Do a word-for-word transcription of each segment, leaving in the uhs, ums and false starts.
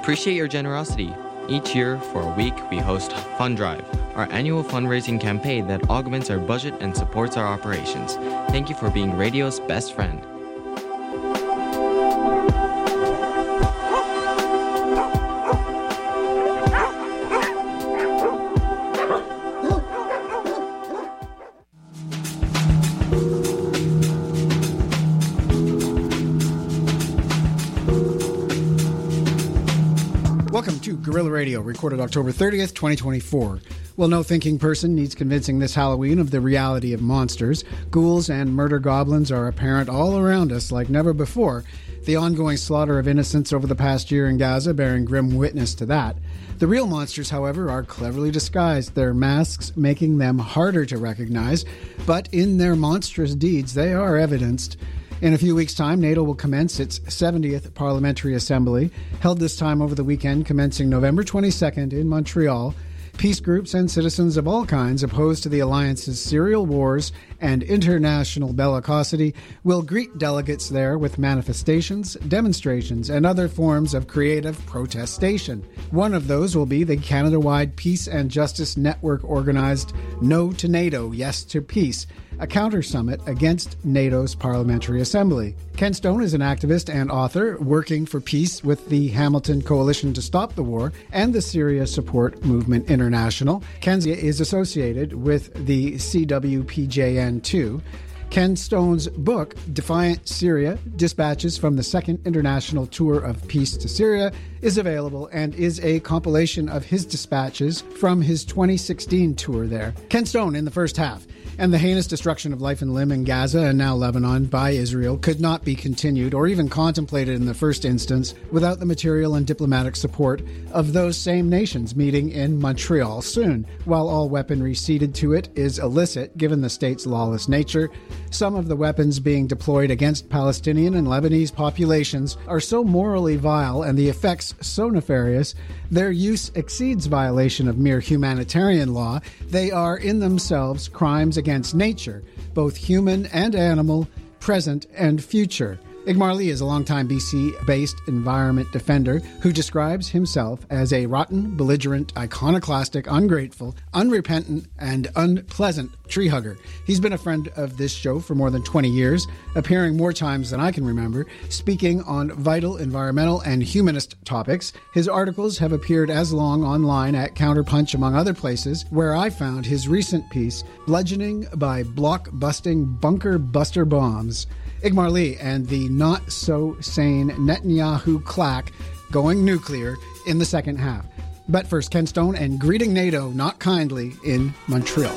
appreciate your generosity. Each year, for a week, we host Fund Drive, our annual fundraising campaign that augments our budget and supports our operations. Thank you for being radio's best friend. Welcome to Guerrilla Radio, recorded October thirtieth, twenty twenty-four. Well, no thinking person needs convincing this Halloween of the reality of monsters. Ghouls and murder goblins are apparent all around us like never before. The ongoing slaughter of innocents over the past year in Gaza bearing grim witness to that. The real monsters, however, are cleverly disguised, their masks making them harder to recognize, but in their monstrous deeds they are evidenced. In a few weeks' time, NATO will commence its seventieth Parliamentary Assembly, held this time over the weekend commencing November twenty-second in Montreal. Peace groups and citizens of all kinds opposed to the alliance's serial wars and international bellicosity will greet delegates there with manifestations, demonstrations, and other forms of creative protestation. One of those will be the Canada-wide Peace and Justice Network organized No to NATO, Yes to Peace, a counter-summit against NATO's Parliamentary Assembly. Ken Stone is an activist and author working for peace with the Hamilton Coalition to Stop the War and the Syria Support Movement International. Ken is associated with the C W P J N two. Ken Stone's book, Defiant Syria, Dispatches from the Second International Tour of Peace to Syria, is available and is a compilation of his dispatches from his twenty sixteen tour there. Ken Stone in the first half. And the heinous destruction of life and limb in Gaza and now Lebanon by Israel could not be continued or even contemplated in the first instance without the material and diplomatic support of those same nations meeting in Montreal soon. While all weaponry ceded to it is illicit given the state's lawless nature, some of the weapons being deployed against Palestinian and Lebanese populations are so morally vile and the effects so nefarious, their use exceeds violation of mere humanitarian law. They are in themselves crimes against against nature, both human and animal, present and future. Igmar Lee is a longtime B C-based environment defender who describes himself as a rotten, belligerent, iconoclastic, ungrateful, unrepentant, and unpleasant tree hugger. He's been a friend of this show for more than twenty years, appearing more times than I can remember, speaking on vital environmental and humanist topics. His articles have appeared as long online at Counterpunch, among other places, where I found his recent piece, Bludgeoning by Block-Busting Bunker Buster Bombs. Igmar Lee and the not-so-sane Netanyahu claque going nuclear in the second half. But first, Ken Stone and greeting NATO not kindly in Montreal.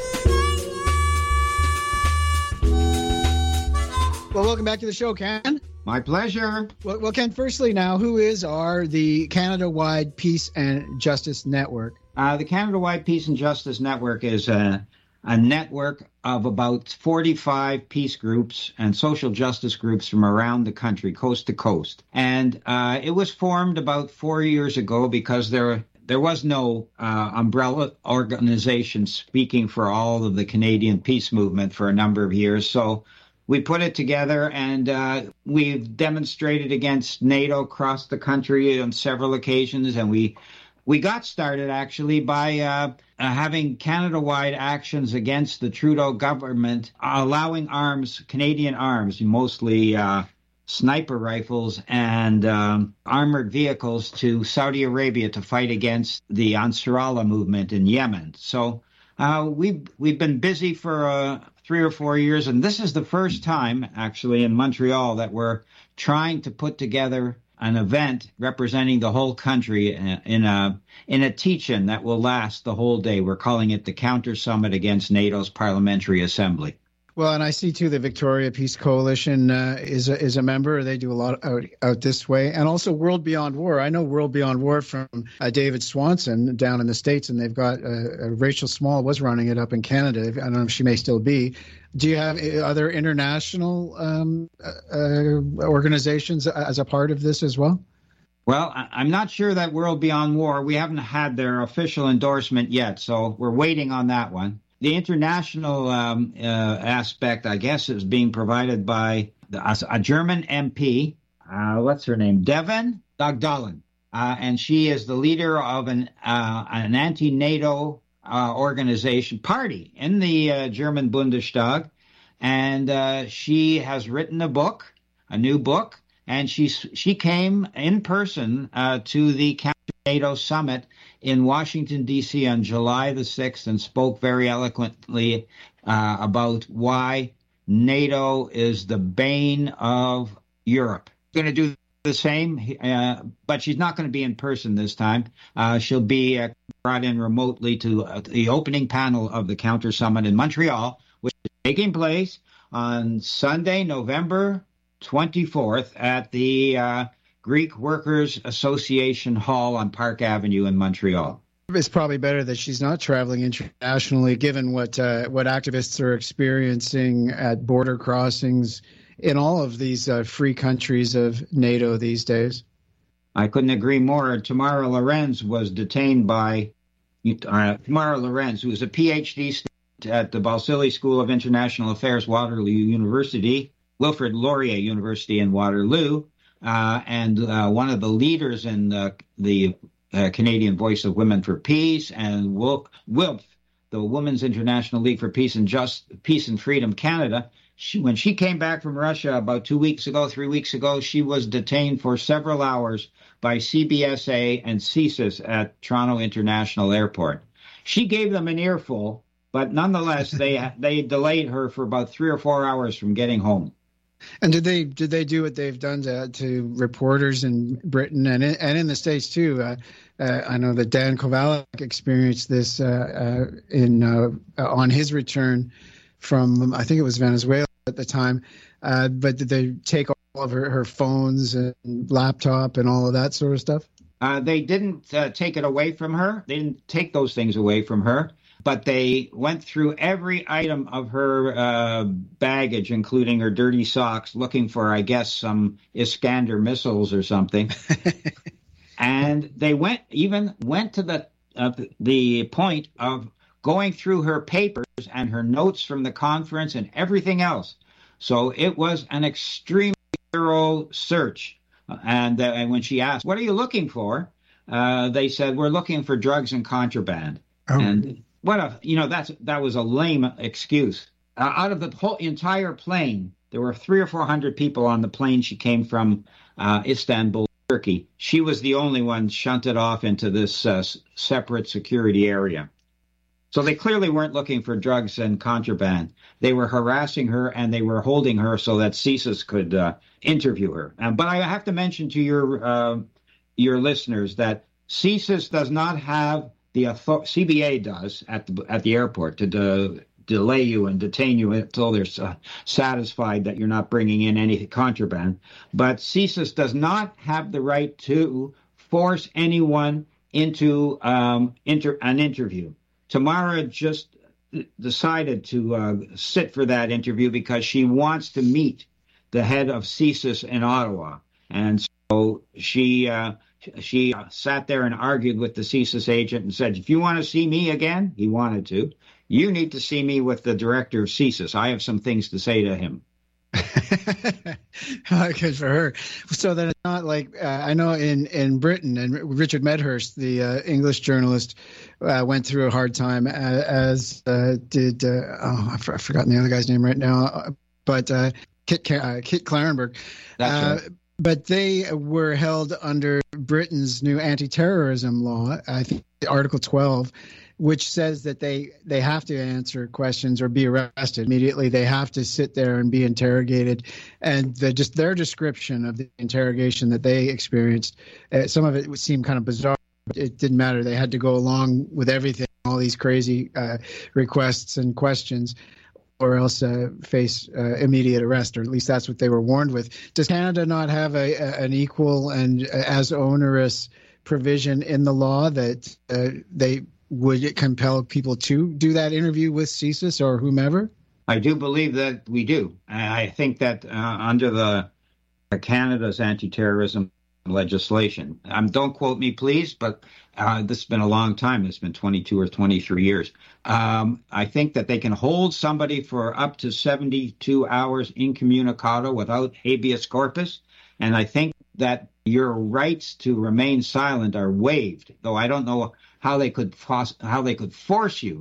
Well, welcome back to the show, Ken. My pleasure. Well, well Ken, firstly now, who is our the Canada-wide Peace and Justice Network? Uh, the Canada-wide Peace and Justice Network is a, a network of about forty-five peace groups and social justice groups from around the country, coast to coast. And uh, it was formed about four years ago because there there was no uh, umbrella organization speaking for all of the Canadian peace movement for a number of years. So we put it together, and uh, we've demonstrated against NATO across the country on several occasions, and we We got started, actually, by uh, uh, having Canada-wide actions against the Trudeau government, allowing arms, Canadian arms, mostly uh, sniper rifles and um, armored vehicles to Saudi Arabia to fight against the Ansarallah movement in Yemen. So uh, we've, we've been busy for uh, three or four years, and this is the first time, actually, in Montreal that we're trying to put together an event representing the whole country in a in a teach-in that will last the whole day. We're calling it the Counter Summit against NATO's Parliamentary Assembly. Well, and I see, too, the Victoria Peace Coalition uh, is, a, is a member. They do a lot out, out this way. And also World Beyond War. I know World Beyond War from uh, David Swanson down in the States, and they've got uh, uh, Rachel Small was running it up in Canada. I don't know if she may still be. Do you have other international um, uh, organizations as a part of this as well? Well, I'm not sure that World Beyond War, we haven't had their official endorsement yet, so we're waiting on that one. The international um, uh, aspect, I guess, is being provided by the, a, a German M P. Uh, what's her name? Devon Dagdalen. uh, and she is the leader of an uh, an anti-NATO uh, organization party in the uh, German Bundestag, and uh, she has written a book, a new book, and she she came in person uh, to the counter-NATO summit in Washington, D C on July the sixth and spoke very eloquently uh, about why NATO is the bane of Europe. Going to do the same, uh, but she's not going to be in person this time. Uh, she'll be uh, brought in remotely to uh, the opening panel of the Counter Summit in Montreal, which is taking place on Sunday, November twenty-fourth at the uh, Greek Workers Association Hall on Park Avenue in Montreal. It's probably better that she's not traveling internationally, given what uh, what activists are experiencing at border crossings in all of these uh, free countries of NATO these days. I couldn't agree more. Tamara Lorenz was detained by uh, Tamara Lorenz, who is a P H D student at the Balsillie School of International Affairs, Waterloo University, Wilfrid Laurier University in Waterloo, uh, and uh, one of the leaders in uh, the uh, Canadian Voice of Women for Peace, and W I L F, the Women's International League for Peace and Just Peace and Freedom Canada. She, when she came back from Russia about two weeks ago, three weeks ago, she was detained for several hours by C B S A and C S I S at Toronto International Airport. She gave them an earful, but nonetheless, they they delayed her for about three or four hours from getting home. And did they did they do what they've done to, to reporters in Britain and in, and in the States too? Uh, uh, I know that Dan Kovalek experienced this uh, uh, in uh, on his return from, I think it was Venezuela at the time. Uh, but did they take all of her, her phones and laptop and all of that sort of stuff? Uh, they didn't uh, take it away from her. They didn't take those things away from her. But they went through every item of her uh, baggage, including her dirty socks, looking for, I guess, some Iskander missiles or something. And they went even went to the uh, the point of going through her papers and her notes from the conference and everything else. So it was an extremely thorough search. And, uh, and when she asked, "What are you looking for?" Uh, they said, "We're looking for drugs and contraband." Oh. And what a, you know, that's, that was a lame excuse. Uh, out of the whole entire plane, there were three or four hundred people on the plane. She came from uh, Istanbul, Turkey. She was the only one shunted off into this uh, separate security area. So they clearly weren't looking for drugs and contraband. They were harassing her and they were holding her so that C S I S could uh, interview her. Um, but I have to mention to your uh, your listeners that C S I S does not have the author- C B A does at the at the airport to de- delay you and detain you until they're uh, satisfied that you're not bringing in any contraband. But C S I S does not have the right to force anyone into um, inter- an interview. Tamara just decided to uh, sit for that interview because she wants to meet the head of C S I S in Ottawa. And so she uh, she sat there and argued with the C S I S agent and said, "If you want to see me again," he wanted to, "you need to see me with the director of C S I S. I have some things to say to him." Good for her. So that it's not like uh, I know in, in Britain, and Richard Medhurst, the uh, English journalist, uh, went through a hard time, as, as uh, did uh, oh I've, I've forgotten the other guy's name right now, but uh, Kit uh, Kit Klarenberg. That's uh, right. But they were held under Britain's new anti-terrorism law, I think Article twelve, which says that they, they have to answer questions or be arrested immediately. They have to sit there and be interrogated. And the, just their description of the interrogation that they experienced, uh, some of it would seem kind of bizarre. It didn't matter. They had to go along with everything, all these crazy uh, requests and questions, or else uh, face uh, immediate arrest, or at least that's what they were warned with. Does Canada not have a, a an equal and uh, as onerous provision in the law that uh, they would it compel people to do that interview with C S I S or whomever? I do believe that we do. I think that uh, under the uh, Canada's anti-terrorism legislation, um, don't quote me, please, but uh, this has been a long time. It's been twenty-two or twenty-three years. Um, I think that they can hold somebody for up to seventy-two hours incommunicado without habeas corpus. And I think that your rights to remain silent are waived. Though I don't know how they could how they could force you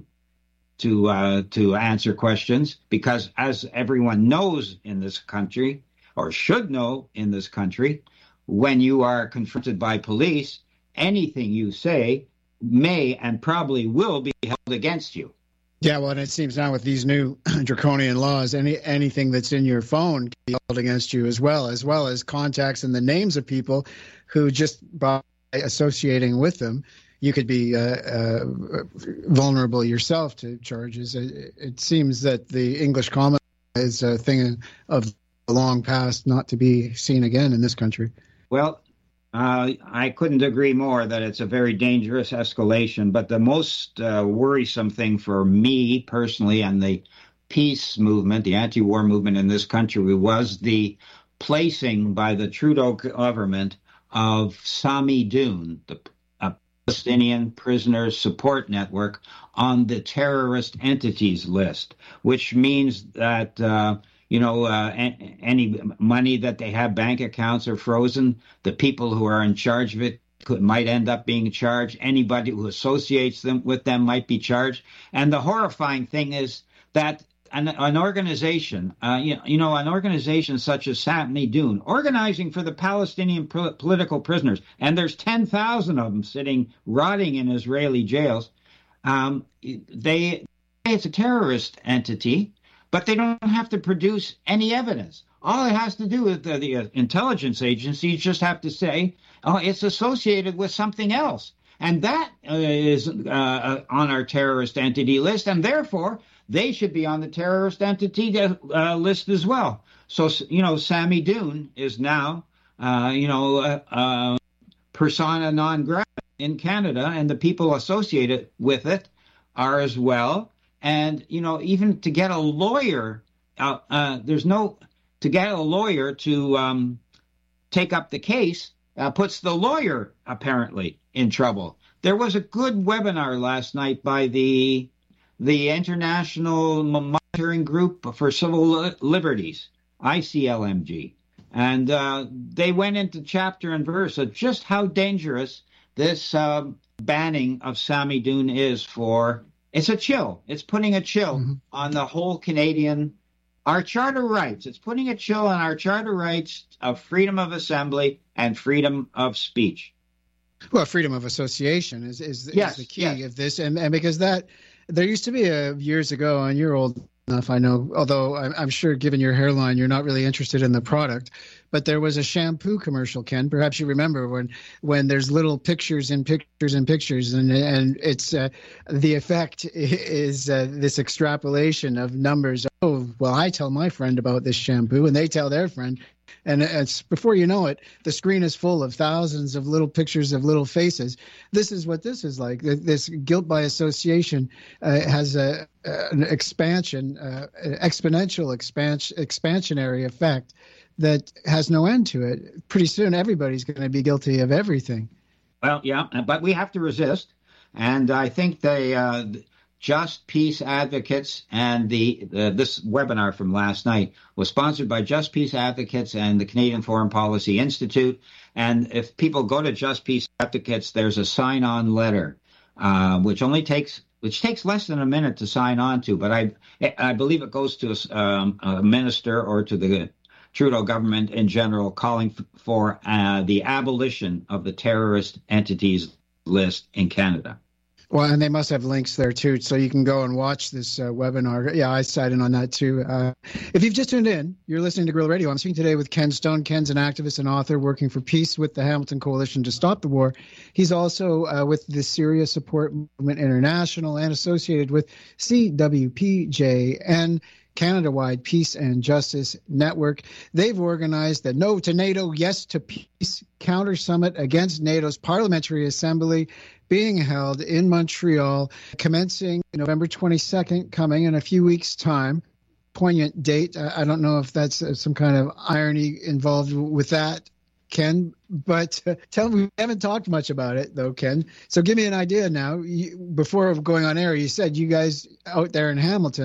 to uh, to answer questions, because as everyone knows in this country, or should know in this country, when you are confronted by police, anything you say may and probably will be held against you. Yeah, well, and it seems now with these new draconian laws, any anything that's in your phone can be held against you as well, as well as contacts and the names of people who, just by associating with them, you could be uh, uh, vulnerable yourself to charges. It, it seems that the English common law is a thing of the long past, not to be seen again in this country. Well, Uh, I couldn't agree more that it's a very dangerous escalation. But the most uh, worrisome thing for me personally and the peace movement, the anti-war movement in this country, was the placing by the Trudeau government of Samidoun, the uh, Palestinian Prisoners Support Network, on the terrorist entities list, which means that uh, You know, uh, any money that they have, bank accounts are frozen. The people who are in charge of it could, might end up being charged. Anybody who associates them with them might be charged. And the horrifying thing is that an, an organization, uh, you, you know, an organization such as Samidoun, organizing for the Palestinian pro- political prisoners, and there's ten thousand of them sitting, rotting in Israeli jails. Um, they, it's a terrorist entity. But they don't have to produce any evidence. All it has to do is the, the uh, intelligence agencies just have to say, oh, it's associated with something else. And that uh, is uh, on our terrorist entity list. And therefore, they should be on the terrorist entity uh, list as well. So, you know, Samidoun is now, uh, you know, uh, uh, persona non grata in Canada. And the people associated with it are as well. And, you know, even to get a lawyer, uh, uh, there's no, to get a lawyer to um, take up the case uh, puts the lawyer apparently in trouble. There was a good webinar last night by the the International Monitoring Group for Civil Liberties, I C L M G. And uh, they went into chapter and verse of just how dangerous this uh, banning of Samidoun is for. It's a chill. It's putting a chill mm-hmm. on the whole Canadian, our charter rights. It's putting a chill on our charter rights of freedom of assembly and freedom of speech. Well, freedom of association is, is, yes, is the key yes. of this. And, and because that, there used to be a, years ago, and you're old enough, I know, although I'm, I'm sure given your hairline, you're not really interested in the product, but there was a shampoo commercial, Ken. Perhaps you remember when when there's little pictures and pictures and pictures, and and it's uh, the effect is uh, this extrapolation of numbers. Oh, well, I tell my friend about this shampoo, and they tell their friend. And it's before you know it, the screen is full of thousands of little pictures of little faces. This is what this is like. This guilt by association uh, has a, an expansion, uh, an exponential expansion, expansionary effect that has no end to it. Pretty soon, everybody's going to be guilty of everything. Well, yeah, but we have to resist. And I think they, uh, Just Peace Advocates and the uh, this webinar from last night was sponsored by Just Peace Advocates and the Canadian Foreign Policy Institute. And if people go to Just Peace Advocates, there's a sign-on letter, uh, which only takes which takes less than a minute to sign on to. But I I believe it goes to a, um, a minister or to the Trudeau government in general, calling f- for uh, the abolition of the terrorist entities list in Canada. Well, and they must have links there, too, so you can go and watch this uh, webinar. Yeah, I sat in on that, too. Uh, if you've just tuned in, you're listening to Guerrilla Radio. I'm speaking today with Ken Stone. Ken's an activist and author working for peace with the Hamilton Coalition to Stop the War. He's also uh, with the Syria Support Movement International and associated with C W P J and Canada-wide Peace and Justice Network. They've organized the No to NATO, Yes to Peace counter summit against NATO's Parliamentary Assembly being held in Montreal, commencing November twenty-second, coming in a few weeks' time. Poignant date. I don't know if that's some kind of irony involved with that, Ken, but uh, tell me, we haven't talked much about it, though, Ken. So give me an idea now. You, before going on air, you said you guys out there in Hamilton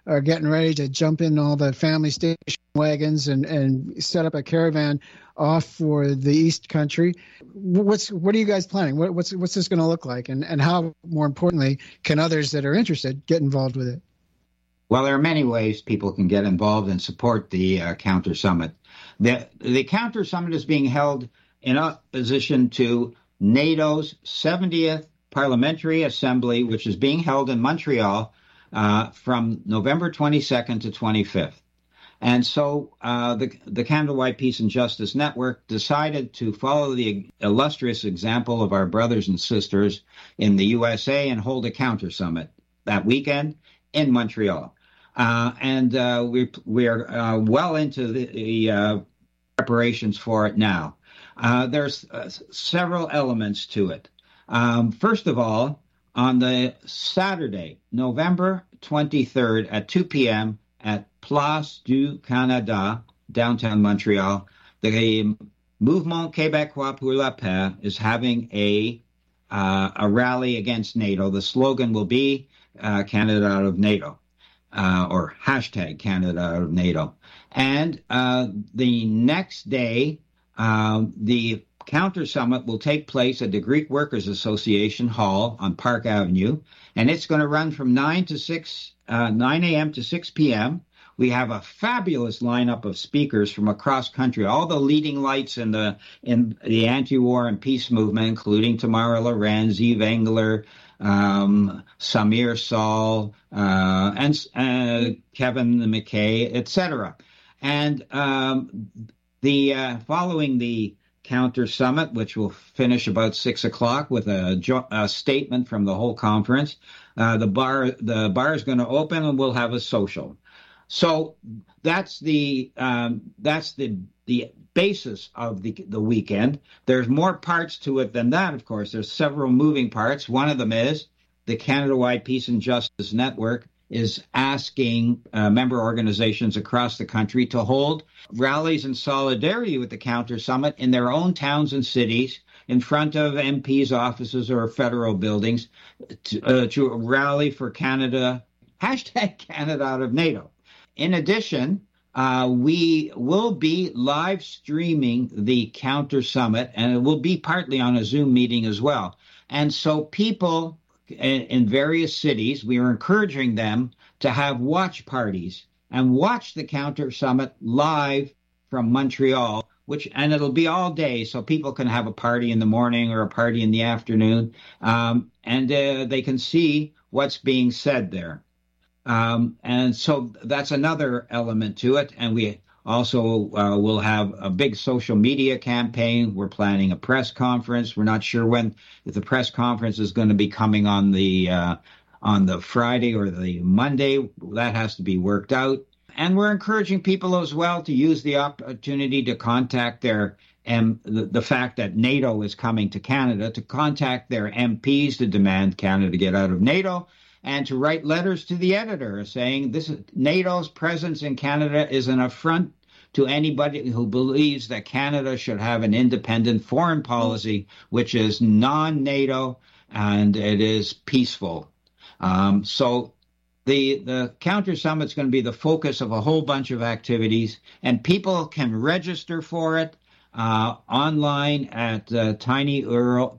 are getting ready to jump in all the family station wagons and, and set up a caravan off for the East Country. What's what are you guys planning? What, what's what's this going to look like, and and how, more importantly, can others that are interested get involved with it? Well, there are many ways people can get involved and support the uh, Counter Summit. The the Counter Summit is being held in opposition to NATO's seventieth Parliamentary Assembly, which is being held in Montreal uh, from November twenty-second to twenty-fifth. And so uh, the, the Canada-wide Peace and Justice Network decided to follow the illustrious example of our brothers and sisters in the U S A and hold a Counter Summit that weekend in Montreal. Uh, and uh, we, we are uh, well into the, the uh, preparations for it now. Uh, there's uh, several elements to it. Um, first of all, on the Saturday, November twenty-third at two p.m. at Place du Canada, downtown Montreal, the Mouvement Québécois pour la Paix is having a uh, a rally against NATO. The slogan will be uh, Canada out of NATO, uh, or hashtag Canada out of NATO. And uh, the next day, um, the Counter Summit will take place at the Greek Workers Association Hall on Park Avenue, and it's going to run from nine to six, uh, nine a.m. to six p.m. We have a fabulous lineup of speakers from across country, all the leading lights in the in the anti-war and peace movement, including Tamara Lorenz, Eve Engler, um, Samir Saul, uh, and uh, Kevin McKay, et cetera. And um, the uh, following the Counter Summit, which will finish about six o'clock with a, jo- a statement from the whole conference, uh, the bar the bar is going to open and we'll have a social. So that's the um, that's the the basis of the the weekend. There's more parts to it than that, of course. There's several moving parts. One of them is the Canada-wide Peace and Justice Network is asking uh, member organizations across the country to hold rallies in solidarity with the Counter Summit in their own towns and cities, in front of M Ps' offices or federal buildings, to, uh, to rally for Canada, hashtag Canada out of NATO. In addition, uh, we will be live streaming the Counter Summit, and it will be partly on a Zoom meeting as well. And so people in, in various cities, we are encouraging them to have watch parties and watch the Counter Summit live from Montreal, which and it'll be all day, so people can have a party in the morning or a party in the afternoon, um, and uh, they can see what's being said there. Um, and so that's another element to it. And we also uh, will have a big social media campaign. We're planning a press conference. We're not sure when if the press conference is going to be coming on the uh, on the Friday or the Monday. That has to be worked out. And we're encouraging people as well to use the opportunity to contact their and the, the fact that NATO is coming to Canada, to contact their M Ps to demand Canada get out of NATO, and to write letters to the editor saying this is, NATO's presence in Canada is an affront to anybody who believes that Canada should have an independent foreign policy, which is non-NATO and it is peaceful. Um, so the the Counter Summit is going to be the focus of a whole bunch of activities, and people can register for it uh, online at uh, tinyurl,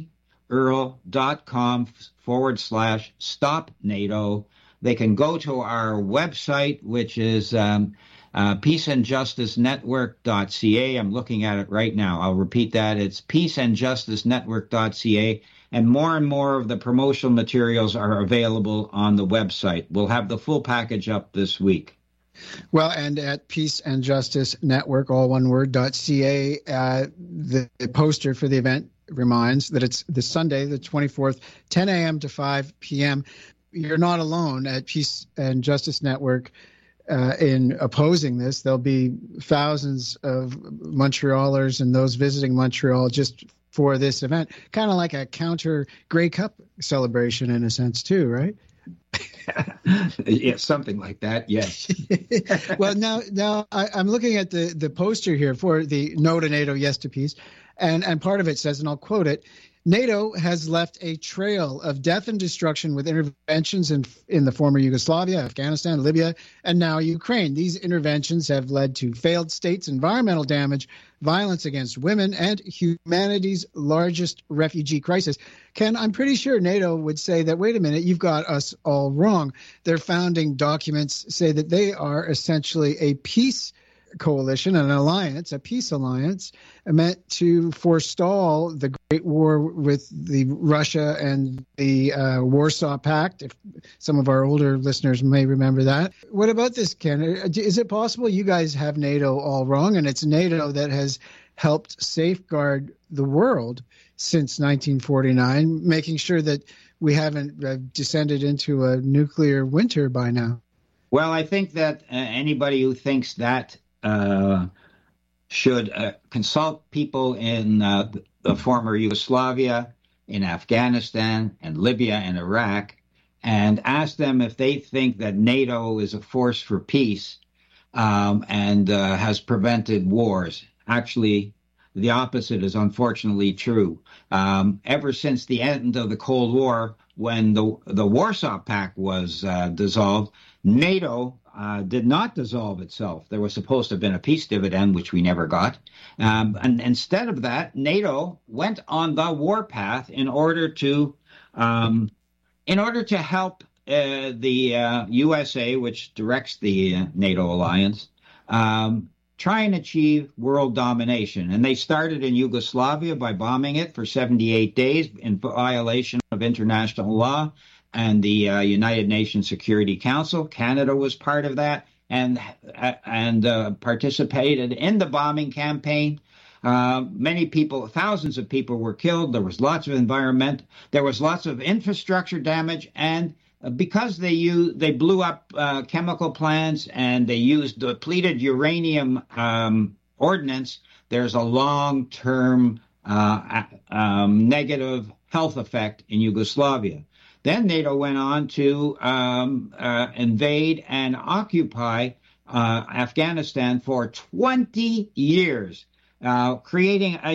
tinyurl.com forward slash stop NATO. They can go to our website, which is um, uh, peace and justice network dot c a. I'm looking at it right now. I'll repeat that. It's peace and justice network dot c a. And more and more of the promotional materials are available on the website. We'll have the full package up this week. Well, and at Peace and Justice Network, all one word, .ca, uh, the, the poster for the event reminds that it's this Sunday, the twenty-fourth, ten a.m. to five p.m. You're not alone at Peace and Justice Network uh, in opposing this. There'll be thousands of Montrealers and those visiting Montreal just for this event, kind of like a counter Grey Cup celebration in a sense too, right? Yeah, something like that, yes. Well, now now I, I'm looking at the, the poster here for the No to NATO, Yes to Peace, and, and part of it says, and I'll quote it, NATO has left a trail of death and destruction with interventions in, in the former Yugoslavia, Afghanistan, Libya, and now Ukraine. These interventions have led to failed states, environmental damage, violence against women, and humanity's largest refugee crisis. Ken, I'm pretty sure NATO would say that, wait a minute, you've got us all wrong. Their founding documents say that they are essentially a peace coalition, an alliance, a peace alliance meant to forestall the Great War with the Russia and the uh, Warsaw Pact. If some of our older listeners may remember that. What about this, Ken? Is it possible you guys have NATO all wrong, and it's NATO that has helped safeguard the world since nineteen forty-nine, making sure that we haven't uh, descended into a nuclear winter by now? Well, I think that uh, anybody who thinks that Uh, should uh, consult people in uh, the former Yugoslavia, in Afghanistan, and Libya and Iraq, and ask them if they think that NATO is a force for peace um, and uh, has prevented wars. Actually, the opposite is unfortunately true. Um, ever since the end of the Cold War, when the, the Warsaw Pact was uh, dissolved, NATO Uh, did not dissolve itself. There was supposed to have been a peace dividend, which we never got. Um, and instead of that, NATO went on the war path in order to, um, in order to help uh, the uh, U S A, which directs the uh, NATO alliance, um, try and achieve world domination. And they started in Yugoslavia by bombing it for seventy-eight days in violation of international law and the uh, United Nations Security Council. Canada was part of that and uh, and uh, participated in the bombing campaign. Uh, many people, thousands of people were killed. There was lots of environment. There was lots of infrastructure damage. And uh, because they used, they blew up uh, chemical plants and they used depleted uranium um, ordnance, there's a long-term uh, um, negative health effect in Yugoslavia. Then NATO went on to um, uh, invade and occupy uh, Afghanistan for twenty years, uh, creating a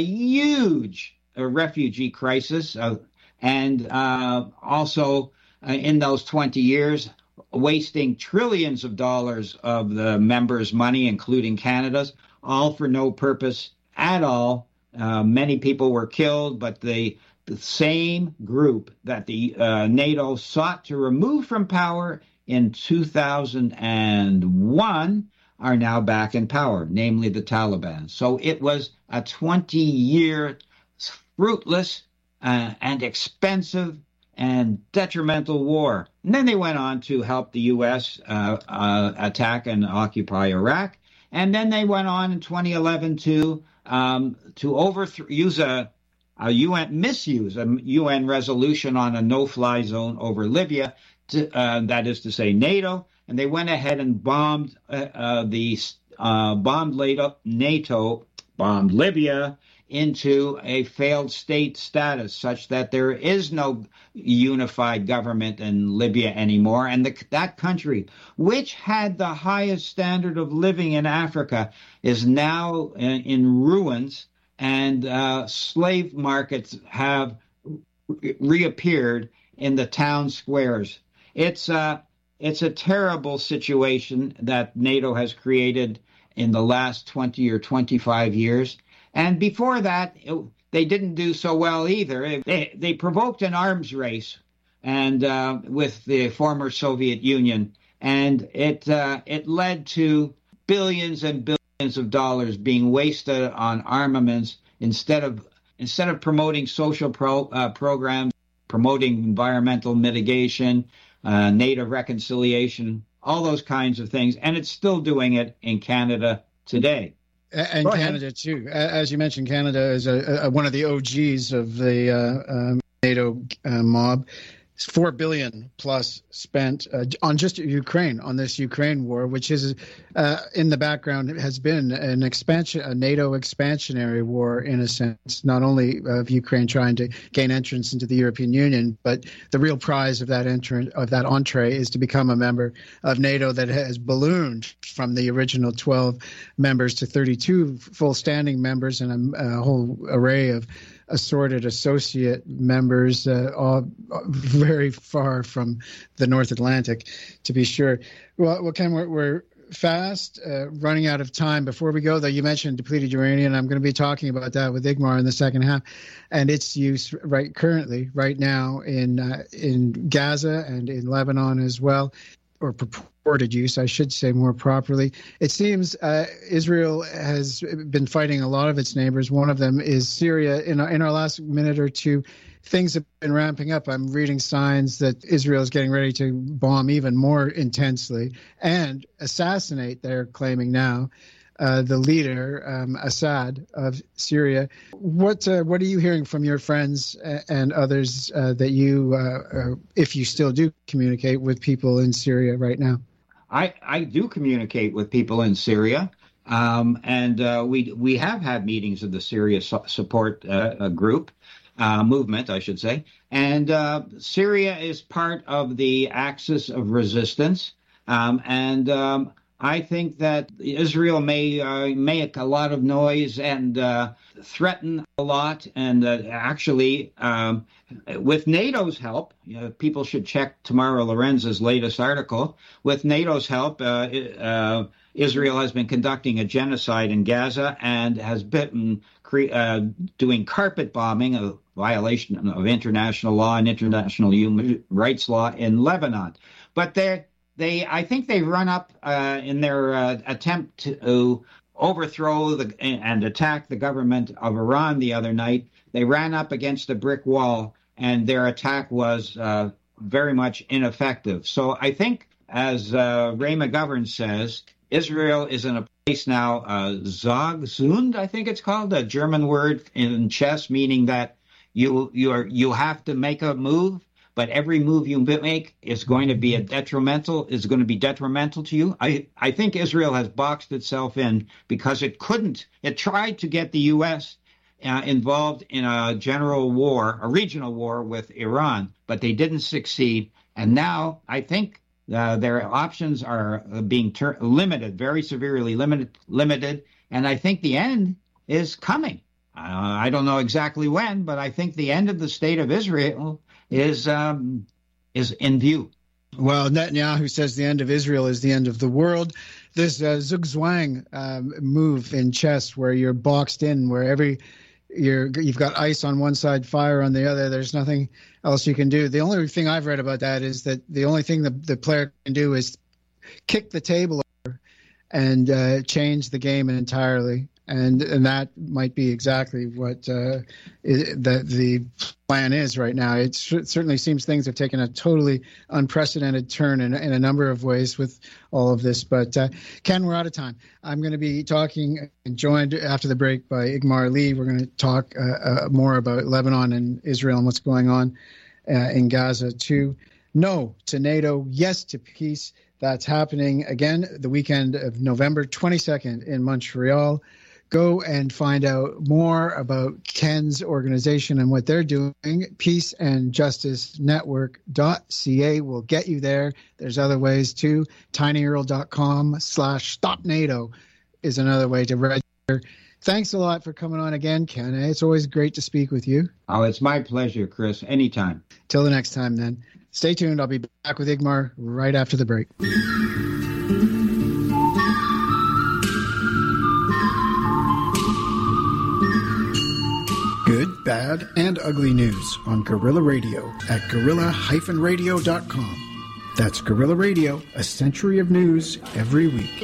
huge uh, refugee crisis, uh, and uh, also uh, in those twenty years, wasting trillions of dollars of the members' money, including Canada's, all for no purpose at all. Uh, many people were killed, but the The same group that the uh, NATO sought to remove from power in two thousand one are now back in power, namely the Taliban. So it was a twenty-year fruitless uh, and expensive and detrimental war. And then they went on to help the U S uh, uh, attack and occupy Iraq. And then they went on in twenty eleven to um, to overthrow, use a A U N misuse a U N resolution on a no-fly zone over Libya, to, uh, that is to say NATO, and they went ahead and bombed uh, uh, the uh, bombed NATO, bombed Libya into a failed state status, such that there is no unified government in Libya anymore, and the, that country, which had the highest standard of living in Africa, is now in, in ruins. And uh, slave markets have re- reappeared in the town squares. It's uh, it's a terrible situation that NATO has created in the last twenty or twenty-five years. And before that, it, they didn't do so well either. They, they provoked an arms race and uh, with the former Soviet Union, and it uh, it led to billions and billions of dollars being wasted on armaments instead of instead of promoting social pro, uh, programs, promoting environmental mitigation, uh, native reconciliation, all those kinds of things. And it's still doing it in Canada today. And Go Canada, ahead. too. As you mentioned, Canada is a, a, one of the O Gs of the uh, um, NATO uh, mob. Four billion plus spent uh, on just Ukraine, on this Ukraine war, which is uh, in the background has been an expansion, a NATO expansionary war in a sense, not only of Ukraine trying to gain entrance into the European Union, but the real prize of that entrance of that entree is to become a member of NATO that has ballooned from the original twelve members to thirty-two full standing members and a, a whole array of assorted associate members, uh, all very far from the North Atlantic, to be sure. Well, well Ken, we're, we're fast uh, running out of time. Before we go, though, you mentioned depleted uranium. I'm going to be talking about that with Igmar in the second half, and its use right currently, right now in uh, in Gaza and in Lebanon as well, or purported use, I should say more properly. It seems uh, Israel has been fighting a lot of its neighbors. One of them is Syria. In our, in our last minute or two, things have been ramping up. I'm reading signs that Israel is getting ready to bomb even more intensely and assassinate, they're claiming now, uh, the leader, um, Assad of Syria. What uh, what are you hearing from your friends and others uh, that you, uh, uh, if you still do communicate with people in Syria right now? I, I do communicate with people in Syria. Um, and uh, we we have had meetings of the Syria su- support uh, group. Uh, movement, I should say. And uh, Syria is part of the axis of resistance. Um, and um, I think that Israel may uh, make a lot of noise and uh, threaten a lot. And uh, actually, um, with NATO's help, you know, people should check Tamara Lorenz's latest article. With NATO's help, uh, uh, Israel has been conducting a genocide in Gaza and has been cre- uh, doing carpet bombing, a violation of international law and international human rights law in Lebanon. But they, they, I think they run up uh, in their uh, attempt to overthrow the, and attack the government of Iran the other night. They ran up against a brick wall, and their attack was uh, very much ineffective. So I think, as uh, Ray McGovern says, Israel is in a place now, uh, Zagzund, I think it's called, a German word in chess, meaning that you you are you have to make a move, but every move you make is going to be a detrimental is going to be detrimental to you. I I think Israel has boxed itself in because it couldn't. It tried to get the U S uh, involved in a general war, a regional war with Iran, but they didn't succeed. And now I think Uh, their options are being ter- limited, very severely limited, limited, and I think the end is coming. Uh, I don't know exactly when, but I think the end of the state of Israel is um, is in view. Well, Netanyahu says the end of Israel is the end of the world. This uh, zugzwang um, move in chess, where you're boxed in, where every You're, you've got ice on one side, fire on the other. There's nothing else you can do. The only thing I've read about that is that the only thing the, the player can do is kick the table over and uh, change the game entirely. And and that might be exactly what uh, it, the the plan is right now. It certainly seems things have taken a totally unprecedented turn in, in a number of ways with all of this. But uh, Ken, we're out of time. I'm going to be talking and joined after the break by Igmar Lee. We're going to talk uh, uh, more about Lebanon and Israel and what's going on uh, in Gaza too. No to NATO, yes to peace. That's happening again the weekend of November twenty-second in Montreal. Go and find out more about Ken's organization and what they're doing. peace and justice network dot c a will get you there. There's other ways too. tinyurl.com slash stop NATO is another way to register. Thanks a lot for coming on again, Ken. It's always great to speak with you. Oh, it's my pleasure, Chris. Anytime. Till the next time, then. Stay tuned. I'll be back with Igmar right after the break. Good, bad, and ugly news on Guerrilla Radio at guerrilla dash radio dot com. That's Guerrilla Radio, a century of news every week.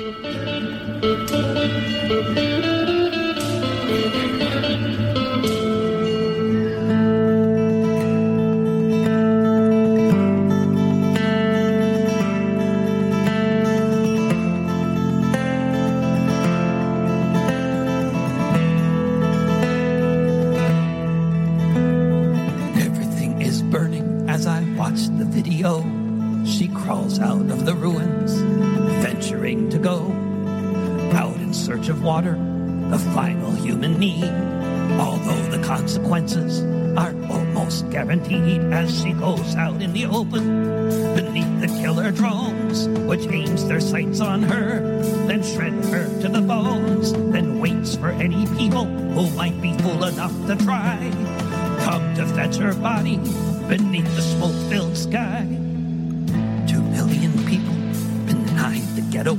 She crawls out of the ruins, venturing to go out in search of water, the final human need. Although the consequences are almost guaranteed as she goes out in the open beneath the killer drones, which aims their sights on her. then shred her to the bones, then waits for any people who might be fool enough to try. Come to fetch her body beneath the smoke-filled sky. Two million people behind the ghetto